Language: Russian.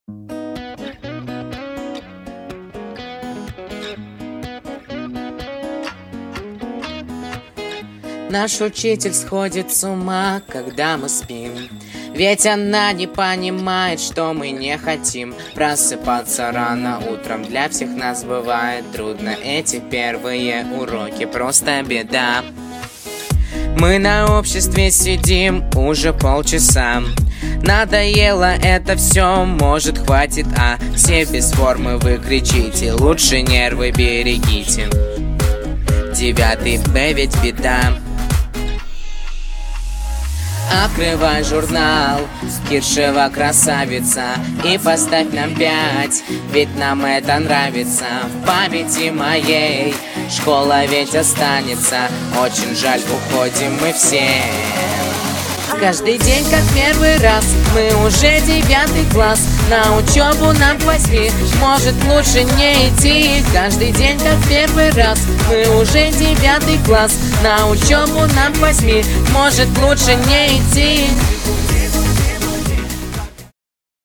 Наш учитель сходит с ума, когда мы спим. Ведь она не понимает, что мы не хотим просыпаться рано утром. Для всех нас бывает трудно. Эти первые уроки просто беда. Мы на обществе сидим уже полчаса. Надоело это все, может хватит, а все без формы вы кричите. Лучше нервы берегите. 9 Б ведь беда. Открывай журнал, Киршева красавица, и поставь нам 5, ведь нам это нравится. В памяти моей школа ведь останется. Очень жаль, уходим мы все. Каждый день как первый раз, мы уже 9 класс. На учебу нам к 8, может лучше не идти. Каждый день как первый раз, мы уже 9 класс. На учебу нам к 8, может лучше не идти.